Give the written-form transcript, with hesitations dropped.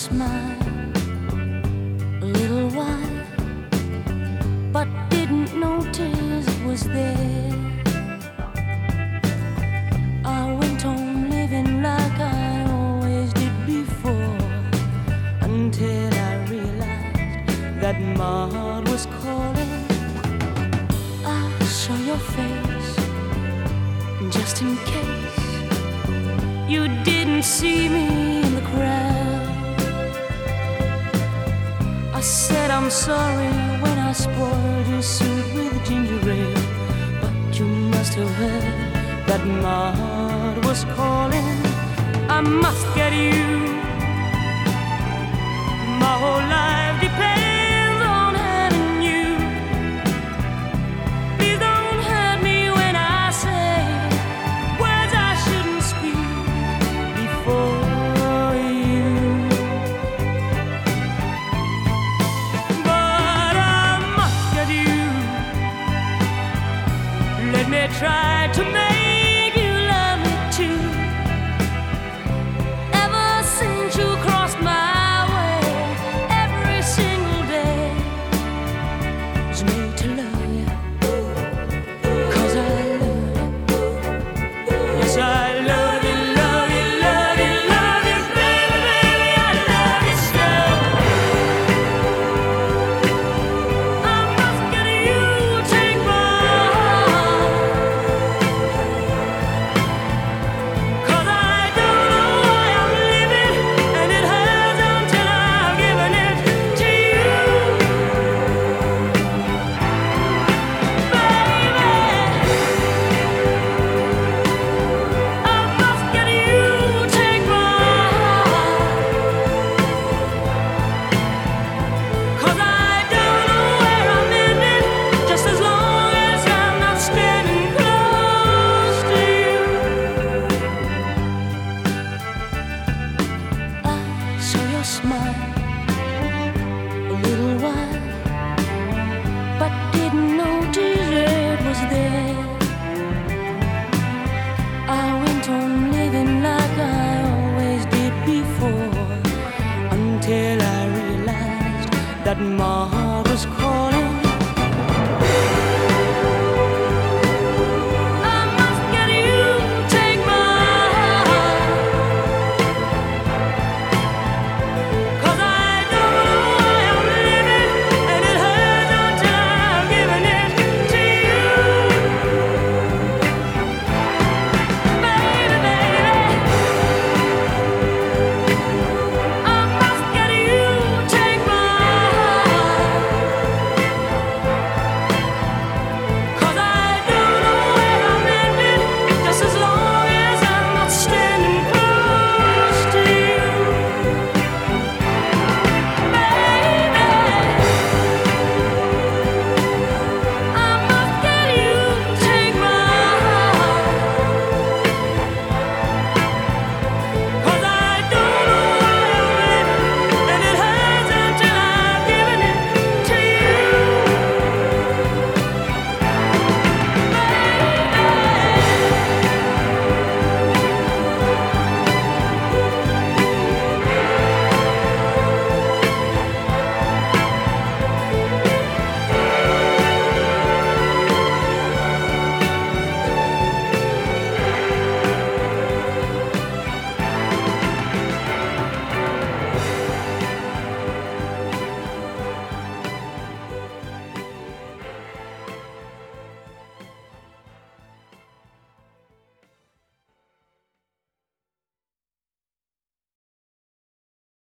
smile a little while, but didn't notice it was there. I went on living like I always did before, until I realized that my heart was calling. I saw your face, just in case you didn't see me in the crowd. I said I'm sorry when I spoiled your suit with ginger ale, but you must have heard that my heart was calling. I must get you. My whole life depends on having you. Please don't hurt me when I say words I shouldn't speak before you. But I must get you. Let me try to make